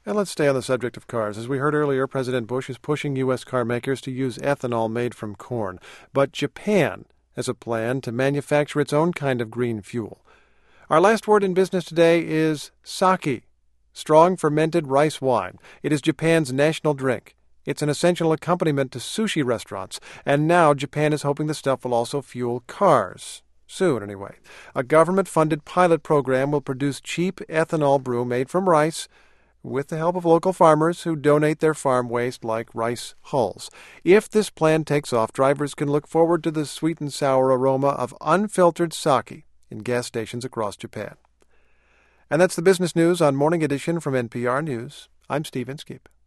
And let's stay on the subject of cars. As we heard earlier, President Bush is pushing U.S. car makers to use ethanol made from corn. But Japan has a plan to manufacture its own kind of green fuel. Our last word in business today is sake, strong fermented rice wine. It is Japan's national drink. It's an essential accompaniment to sushi restaurants. And now Japan is hoping the stuff will also fuel cars. Soon, anyway. A government-funded pilot program will produce cheap ethanol brew made from rice, with the help of local farmers who donate their farm waste like rice hulls. If this plan takes off, drivers can look forward to the sweet and sour aroma of unfiltered sake in gas stations across Japan. And that's the business news on Morning Edition from NPR News. I'm Steve Inskeep.